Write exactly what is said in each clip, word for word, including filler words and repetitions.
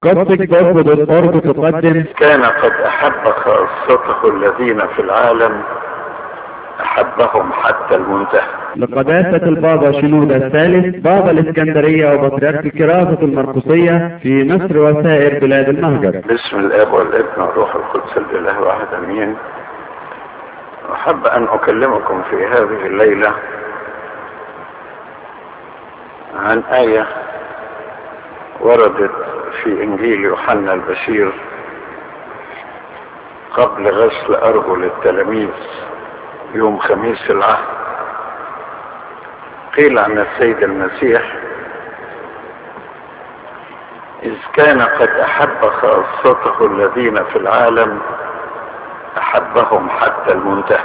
قصة جذب دوت أورج تقدم كان قد أحب خاصته الذين في العالم أحبهم حتى المنتهى. لقداسة البابا شنودة الثالث بابا الإسكندرية وبطريرك كراسة المرقسية في مصر وسائر بلاد المهجر. باسم الآب والابن والروح القدس الإله واحد أمين. أحب أن أكلمكم في هذه الليلة عن آية وردت في إنجيل يوحنا البشير قبل غسل أرجل التلاميذ يوم خميس العهد. قيل عن السيد المسيح: إذ كان قد أحب خاصته الذين في العالم أحبهم حتى المنتهى.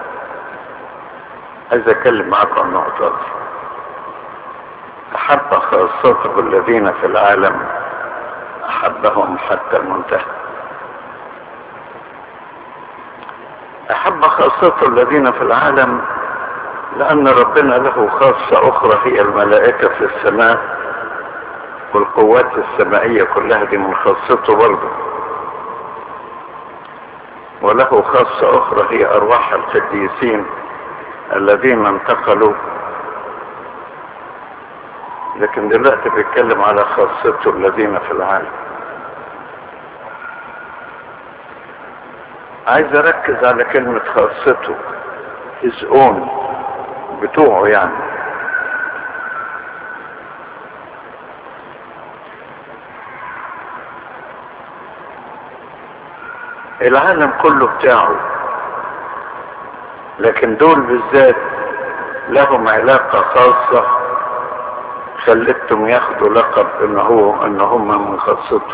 عايز أتكلم معكم عن النقطة دي. أحب خاصته الذين في العالم أحبهم حتى المنتهى. أحب خاصته الذين في العالم لأن ربنا له خاصة أخرى هي الملائكة في السماء، والقوات السمائية كلها دي من خاصته برضه. وله خاصة أخرى هي أرواح القديسين الذين انتقلوا، لكن دلوقتي بيتكلم على خاصته الذين في العالم. عايز أركز على كلمة خاصته، his own، بتوعه يعني. العالم كله بتاعه، لكن دول بالذات لهم علاقة خاصة خلتهم ياخدوا لقب ان هو ان هم من خاصته.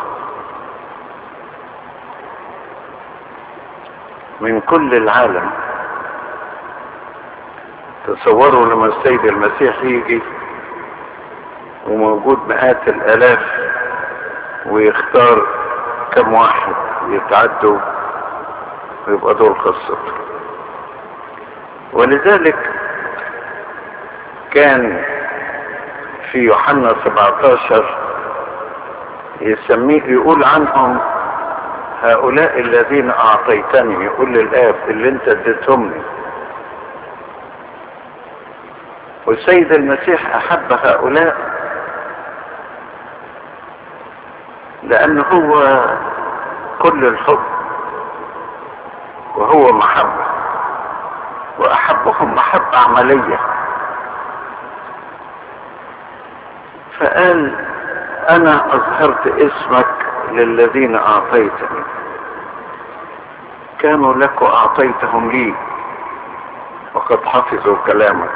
من كل العالم. تصوروا لما السيد المسيح يجي وموجود مئات الالاف ويختار كم واحد يتعدوا ويبقى دول خاصته. ولذلك كان في يوحنا سبعة عشر يسميه يقول عنهم: هؤلاء الذين اعطيتني، يقول للآب اللي انت اديتهمني. والسيد المسيح احب هؤلاء لانه هو كل الحب وهو محبة، واحبهم محبة عملية. فقال: انا اظهرت اسمك للذين اعطيتني، كانوا لك واعطيتهم لي وقد حفظوا كلامك.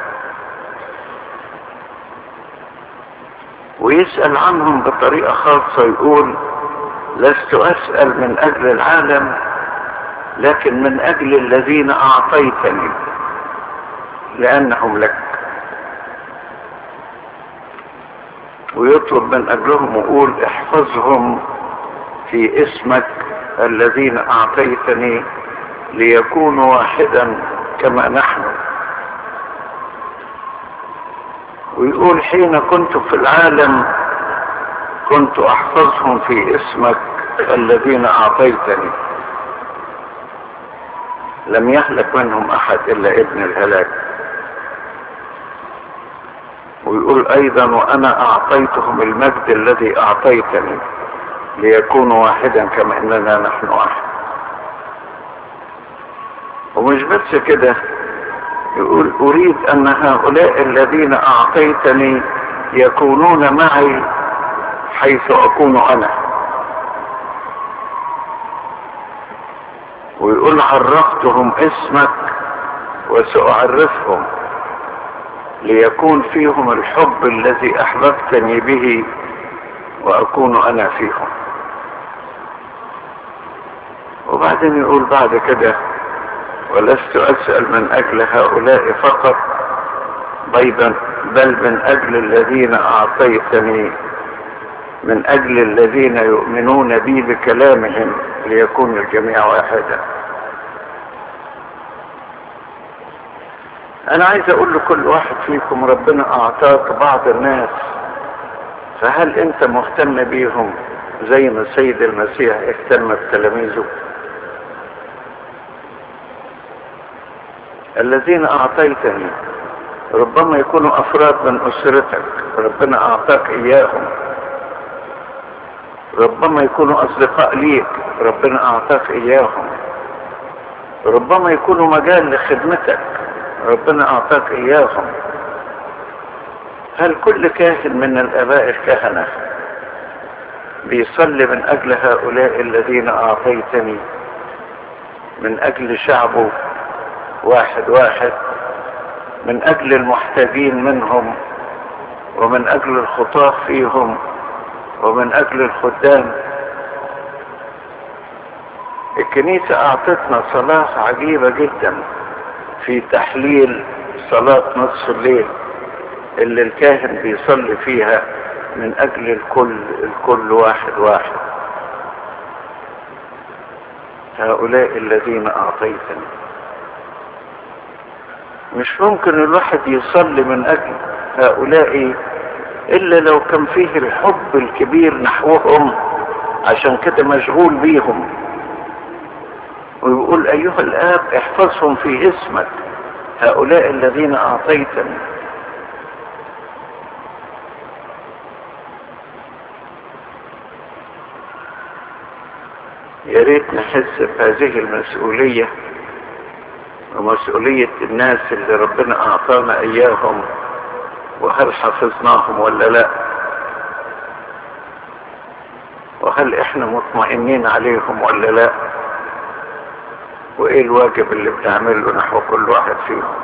ويسأل عنهم بطريقة خاصة، يقول: لست اسأل من اجل العالم لكن من اجل الذين اعطيتني لانهم لك. ويطلب من اجلهم ويقول: احفظهم في اسمك الذين اعطيتني ليكونوا واحدا كما نحن. ويقول: حين كنت في العالم كنت احفظهم في اسمك الذين اعطيتني، لم يهلك منهم احد الا ابن الهلاك. ويقول ايضا: وانا اعطيتهم المجد الذي اعطيتني ليكونوا واحدا كما اننا نحن واحد. ومش بس كده، يقول: اريد ان هؤلاء الذين اعطيتني يكونون معي حيث اكون انا. ويقول: عرفتهم اسمك وسأعرفهم ليكون فيهم الحب الذي احببتني به واكون انا فيهم. وبعدين يقول بعد كده: ولست اسأل من اجل هؤلاء فقط بل من اجل الذين اعطيتني، من اجل الذين يؤمنون بي بكلامهم ليكون الجميع واحدا. انا عايز اقول لكل واحد فيكم: ربنا اعطاك بعض الناس، فهل انت مهتم بيهم زي ما السيد المسيح اهتم بتلاميذه. الذين أعطيتني ربما يكونوا أفراد من أسرتك، ربنا أعطاك إياهم. ربما يكونوا أصدقاء ليك، ربنا أعطاك إياهم. ربما يكونوا مجال لخدمتك، ربنا أعطاك إياهم. هل كل كاهن من الآباء الكهنة بيصلي من أجل هؤلاء الذين أعطيتني، من أجل شعبه واحد واحد، من أجل المحتاجين منهم، ومن أجل الخطاة فيهم، ومن أجل الخدام؟ الكنيسة أعطتنا صلاة عجيبة جدا في تحليل صلاة نصف الليل اللي الكاهن بيصلي فيها من أجل الكل الكل واحد واحد. هؤلاء الذين أعطيتني. مش ممكن الواحد يصلي من أجل هؤلاء إلا لو كان فيه الحب الكبير نحوهم، عشان كده مشغول بيهم، ويقول أيها الآب احفظهم في اسمك، هؤلاء الذين أعطيتني. يا ريت نحس بهذه المسؤولية ومسؤولية الناس اللي ربنا أعطانا إياهم، وهل حفظناهم ولا لا، وهل احنا مطمئنين عليهم ولا لا، وايه الواجب اللي بنعمله نحو كل واحد فيهم.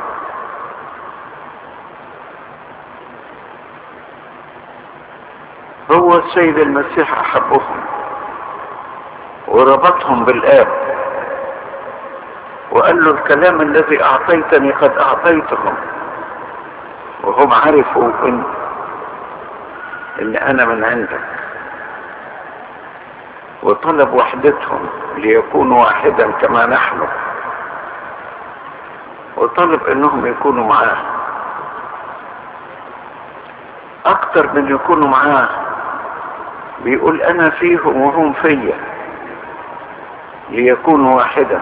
هو السيد المسيح أحبهم وربطهم بالآب، وقال له الكلام الذي أعطيتني قد أعطيتهم، وهم عرفوا إن, إن أنا من عندك، وطلب وحدتهم ليكونوا واحدا كما نحن، وطلب إنهم يكونوا معاه أكتر من يكونوا معاه. بيقول أنا فيهم وهم فيا ليكونوا واحدا.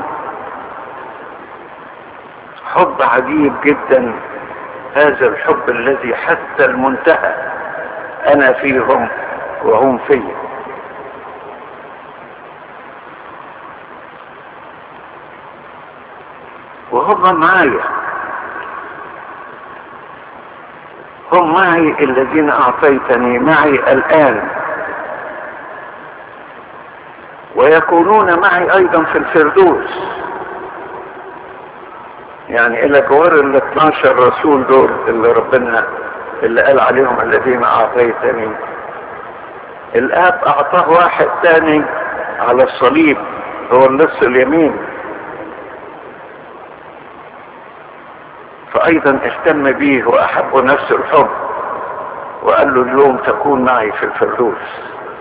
حب عجيب جدا هذا الحب الذي حتى المنتهى، أنا فيهم وهم فيا. وهم معي، هم معي الذين أعطيتني معي الآن، ويكونون معي أيضا في الفردوس. يعني إلى جوار ال اثناشر رسول دول اللي ربنا اللي قال عليهم الذين أعطيتني، الآب أعطاه واحد تاني على الصليب، هو اللص اليمين، فأيضا اهتم به وأحب نفس الحب، وقال له اليوم تكون معي في الفردوس.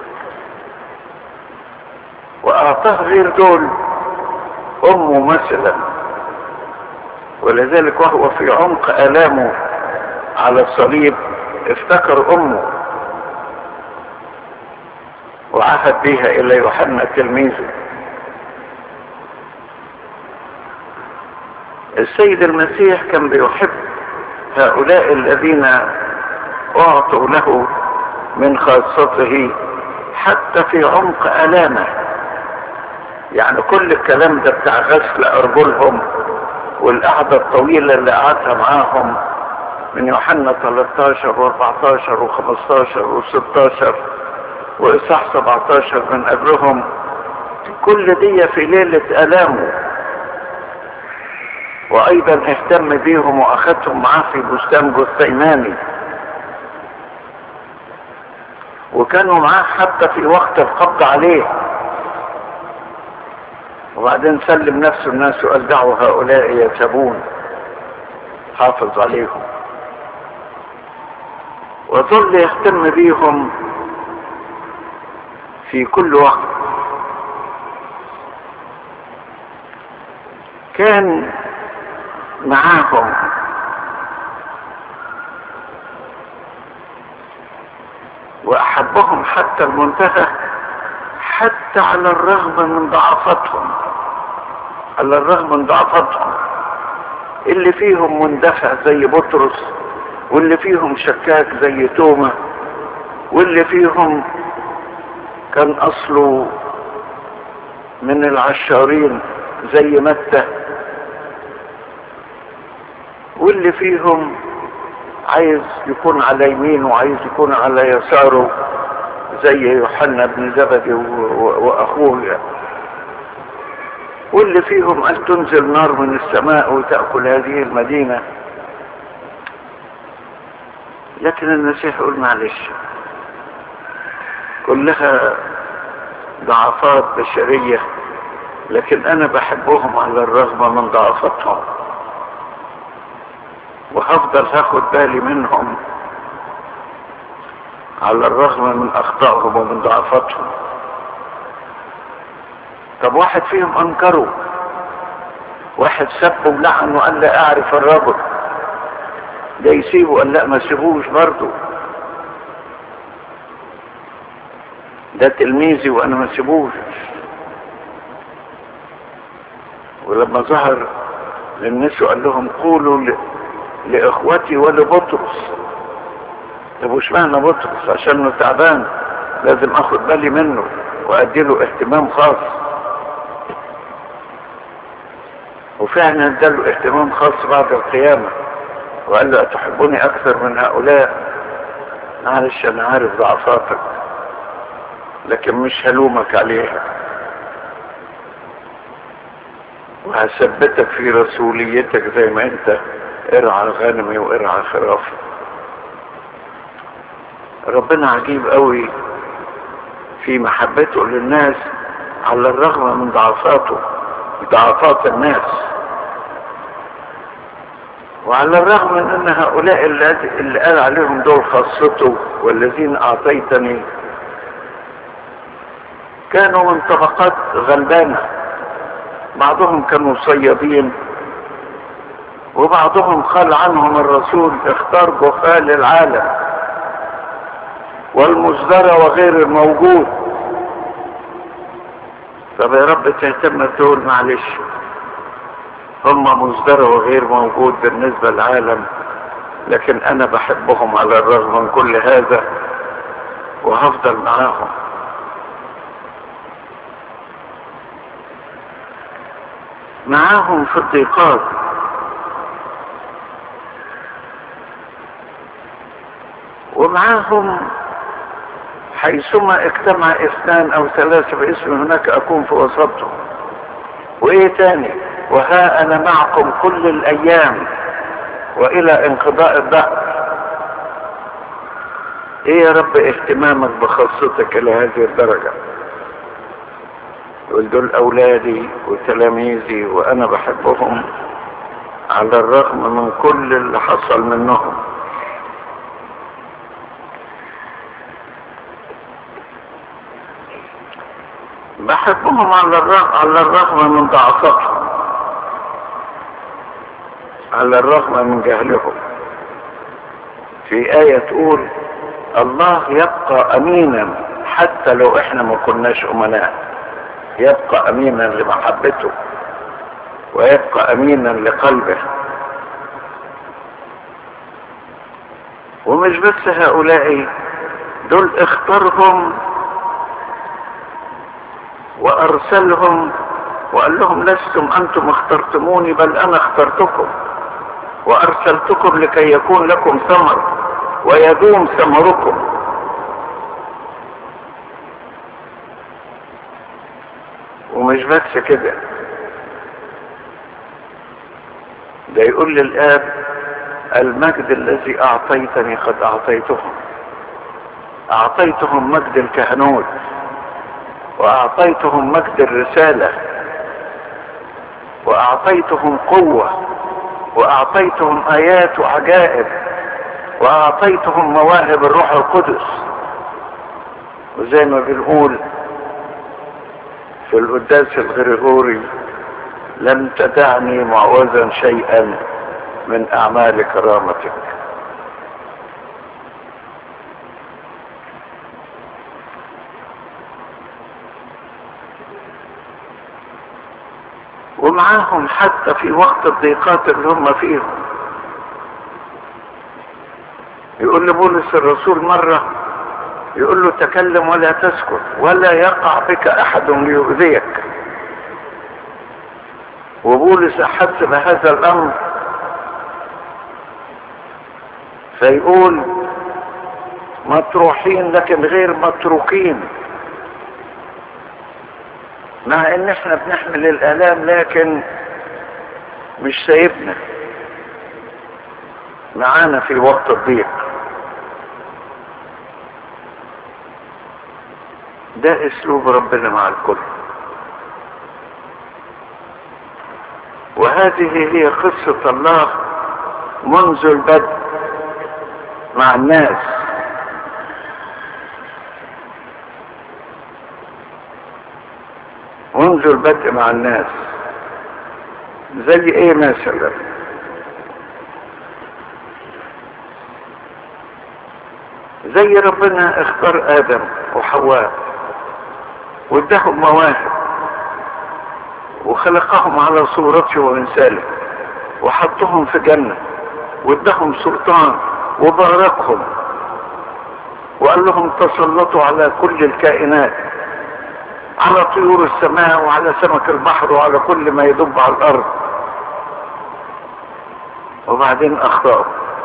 وأعطاه غير دول أمه مثلا، ولذلك وهو في عمق آلامه على الصليب افتكر أمه وعهد بها إلى يوحنا تلميذه. السيد المسيح كان بيحب هؤلاء الذين أعطوا له من خاصته حتى في عمق آلامه. يعني كل الكلام ده بتاع غسل أرجلهم والقعدة الطويلة اللي قعدها معاهم من يوحنا ثلاثة عشر و14 و15 و16 وإصحاح سبعتاشر من قبلهم، كل دي في ليلة آلامه. وأيضا اهتم بيهم وأخذهم معاه في بستان جثيماني، وكانوا معاه حتى في وقت القبض عليه. وبعدين سلم نفسه الناس وقال دعوا هؤلاء يتبون، حافظ عليهم، وظل يهتم بيهم في كل وقت. كان معاهم وأحبهم حتى المنتهى، حتى على الرغم من ضعفتهم، على الرغم من ضعفتهم، اللي فيهم مندفع زي بطرس، واللي فيهم شكاك زي توما، واللي فيهم كان اصله من العشارين زي متى، واللي فيهم عايز يكون على يمينه وعايز يكون على يساره زي يوحنا بن زبدي واخوه، واللي فيهم قال تنزل نار من السماء وتأكل هذه المدينة. لكن المسيح يقول معلش، كلها ضعفات بشرية، لكن انا بحبهم على الرغم من ضعفتهم، وهفضل هاخد بالي منهم على الرغم من اخطائهم ومن ضعفتهم. طب واحد فيهم انكره، واحد سبه ولعن وقال لا اعرف الرجل، ده يسيبه؟ قال لا ما سيبوش برضه، ده تلميذي وانا ما سيبوش. ولما ظهر للناس وقال لهم قولوا ل... لاخوتي ولبطرس. طب وش معنى بطرس؟ عشانه تعبان لازم اخد بالي منه وادي له اهتمام خاص، وفعلا اداله اهتمام خاص بعد القيامة، وقال له اتحبوني اكثر من هؤلاء؟ معلش انا عارف ضعفاتك لكن مش هلومك عليها، وهثبتك في رسوليتك زي ما انت ارعى غنمي وارعى خرافي. ربنا عجيب قوي في محبته للناس على الرغم من ضعفاته، ضعفات الناس، وعلى الرغم من ان هؤلاء اللي قال عليهم دول خاصته والذين اعطيتني كانوا من طبقات غلبانة، بعضهم كانوا صيادين، وبعضهم قال عنهم الرسول اختار جهال العالم والمزدرى وغير الموجود. طب يا رب تهتم تقول معلش هم مزدرى وغير موجود بالنسبة للعالم، لكن انا بحبهم على الرغم من كل هذا وهفضل معاهم. معاهم في الضيقات، ومعاهم حيثما اجتمع اثنان او ثلاثة باسم هناك اكون في وسطهم. وايه تاني؟ وها انا معكم كل الايام والى انقضاء الدهر. ايه يا رب اهتمامك بخاصتك الى هذه الدرجة؟ يقول دول اولادي وتلاميذي وانا بحبهم على الرغم من كل اللي حصل منهم. بحبهم على الرغم على الرغم من ضعفتهم، على الرغم من جهلهم. في آية تقول الله يبقى أمينا حتى لو احنا ما كناش أمناء، يبقى أمينا لمحبته ويبقى أمينا لقلبه. ومش بس هؤلاء، دول اختارهم وارسلهم وقال لهم لستم انتم اخترتموني بل انا اخترتكم وارسلتكم لكي يكون لكم ثمر ويدوم ثمركم. ومش بس كده، ده يقول للآب المجد الذي اعطيتني قد اعطيتهم، اعطيتهم مجد الكهنوت واعطيتهم مجد الرسالة واعطيتهم قوة واعطيتهم ايات وعجائب واعطيتهم مواهب الروح القدس. وزي ما بنقول في القداس الغريغوري لم تدعني معوزا شيئا من اعمال كرامتك. ومعاهم حتى في وقت الضيقات اللي هم فيهم. يقول لبولس الرسول مرة، يقول له تكلم ولا تسكت ولا يقع بك احد ليؤذيك. وبولس احس بهذا الامر فيقول مطروحين لكن غير متروكين، مع ان احنا بنحمل الالام لكن مش سايبنا معانا في وقت الضيق. ده اسلوب ربنا مع الكل، وهذه هي قصة الله منذ البدء مع الناس. منذ البدء مع الناس. زي ايه مثلا؟ زي ربنا اختار ادم وحواء واداهم مواهب وخلقهم على صورته ومثاله وحطهم في جنة واداهم سلطان وباركهم وقال لهم تسلطوا على كل الكائنات، على طيور السماء وعلى سمك البحر وعلى كل ما يدب على الارض. وبعدين اخطأوا،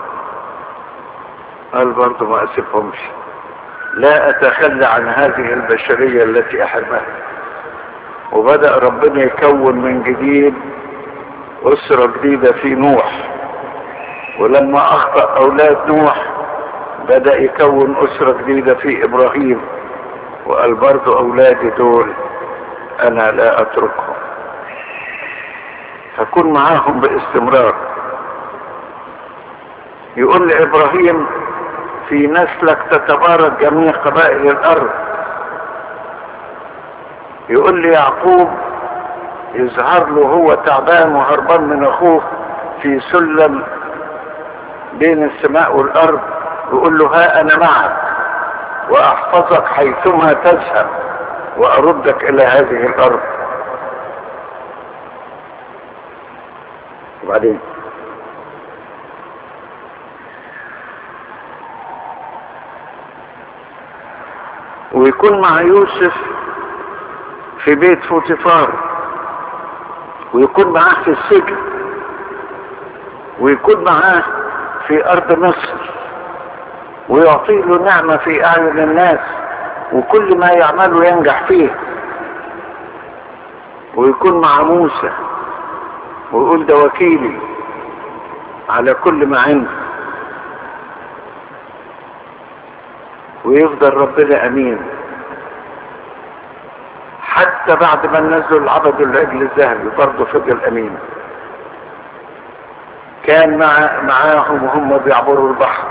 قال برضو ما اسيبهمش، لا اتخلى عن هذه البشرية التي احبها. وبدأ ربنا يكون من جديد اسرة جديدة في نوح، ولما اخطأ اولاد نوح بدأ يكون اسرة جديدة في ابراهيم، وقال برضو اولادي دول انا لا اتركهم، هكون معاهم باستمرار. يقول لابراهيم في نسلك تتبارك جميع قبائل الارض. يقول لي يعقوب يظهر له هو تعبان وهربان من اخوه في سلم بين السماء والارض، يقول له ها انا معك واحفظك حيثما تذهب واردك الى هذه الارض. وبعدين ويكون مع يوسف في بيت فوتيفار، ويكون معاه في السجن، ويكون معاه في ارض مصر، ويعطي له نعمة في اعين الناس، وكل ما يعمله ينجح فيه. ويكون مع موسى ويقول ده وكيلي على كل ما عنده. ويفضل ربنا امين حتى بعد ما نزلوا العبد العجل الذهبي برضه فضل امين. كان مع معاهم وهم بيعبروا البحر،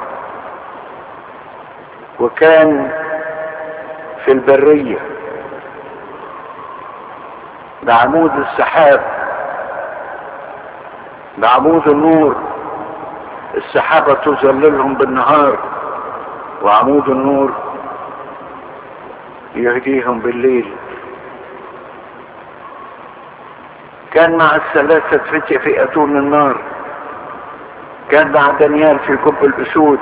وكان في البرية بعمود السحاب، بعمود النور. السحابة تظللهم بالنهار، وعمود النور يهديهم بالليل. كان مع الثلاثة فتية في أتون النار، كان مع دانيال في كب الأسود،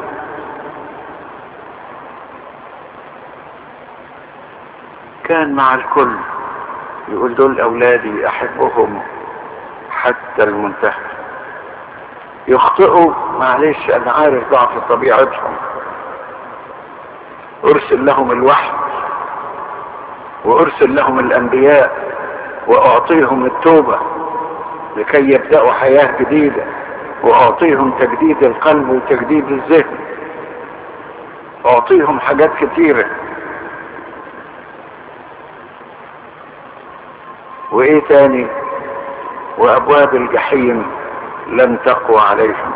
كان مع الكل. يقول دول أولادي أحبهم حتى المنتهى. يخطئوا معلش، أنا عارف ضعف طبيعتهم. أرسل لهم الوحي وأرسل لهم الأنبياء وأعطيهم التوبة لكي يبدأوا حياة جديدة، وأعطيهم تجديد القلب وتجديد الذهن، أعطيهم حاجات كتيرة. وإيه تاني؟ وأبواب الجحيم لم تقوى عليهم.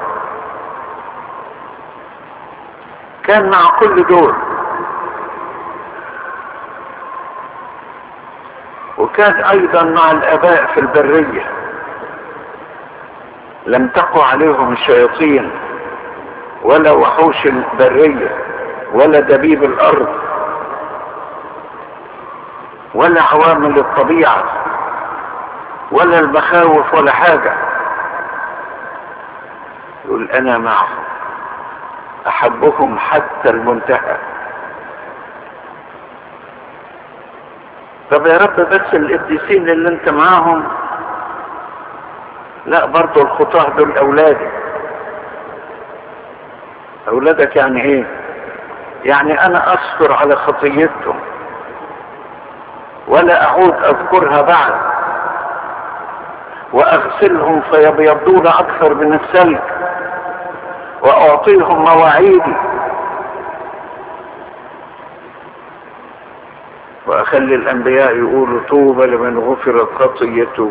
كان مع كل دول. وكان ايضا مع الاباء في البرية، لم تقوى عليهم الشياطين ولا وحوش البرية ولا دبيب الارض ولا عوامل الطبيعة ولا المخاوف ولا حاجة. يقول انا معهم احبهم حتى المنتهى. طب يا رب بس القديسين اللي انت معاهم؟ لا، برضو الخطاة دول اولادي. اولادك يعني ايه؟ يعني انا اصبر على خطيتهم ولا اعود اذكرها بعد، واغسلهم فيبيضون اكثر من الثلج، واعطيهم مواعيدي، واخلي الانبياء يقولوا طوبى لمن غفرت خطيته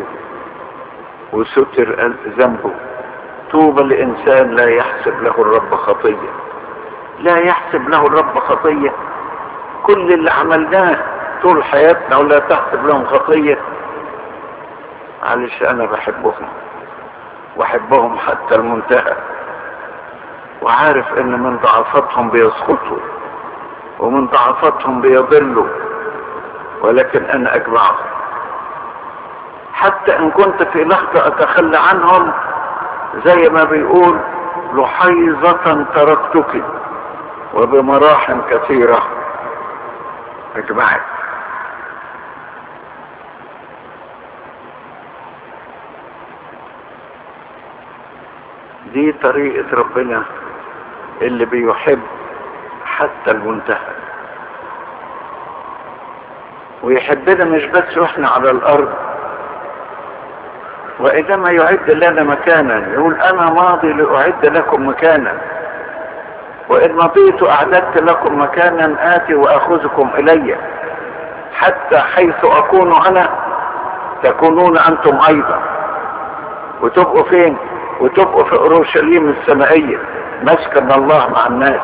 وستر ذنبه. طوبى لانسان لا يحسب له الرب خطيه. لا يحسب له الرب خطيه؟ كل اللي عملناه طول حياتنا ولا تحسب لهم خطيه؟ معلش، انا بحبهم واحبهم حتى المنتهى، وعارف ان من ضعفاتهم بيسقطوا ومن ضعفاتهم بيضلوا، ولكن انا اجمعهم. حتى ان كنت في لحظة اتخلى عنهم، زي ما بيقول لحيظة تركتك وبمراحم كثيرة اجمعك. دي طريقة ربنا اللي بيحب حتى المنتهى، ويحبنا مش بس واحنا على الارض، وإنما يعد لنا مكانا. يقول انا ماضي لاعد لكم مكانا، وان مضيت اعددت لكم مكانا اتي واخذكم الي، حتى حيث اكون انا تكونون انتم ايضا. وتبقوا فين؟ وتبقوا في اورشليم السمائية، مسكن الله مع الناس.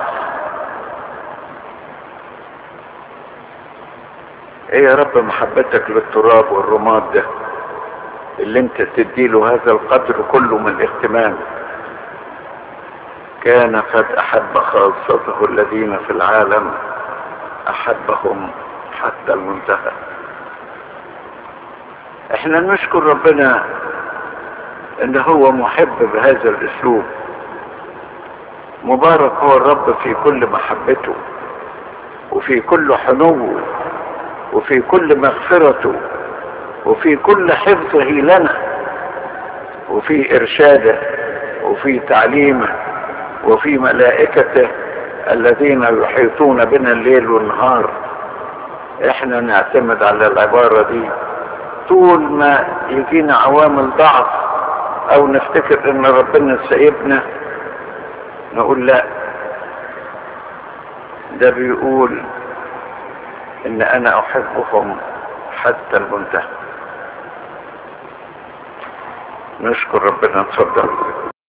ايه يا رب محبتك للتراب والرماد ده اللي انت تديله هذا القدر كله من الاهتمام. كان قد احب خاصته الذين في العالم احبهم حتى المنتهى. احنا نشكر ربنا ان هو محب بهذا الاسلوب. مبارك هو الرب في كل محبته وفي كل حنوه وفي كل مغفرته وفي كل حفظه لنا وفي ارشاده وفي تعليمه وفي ملائكته الذين يحيطون بنا الليل والنهار. احنا نعتمد على العبارة دي طول ما يجينا عوامل ضعف او نفتكر ان ربنا سايبنا، نقول لا، ده بيقول ان انا احبهم حتى المنتهى. نشكر ربنا. اتفضل.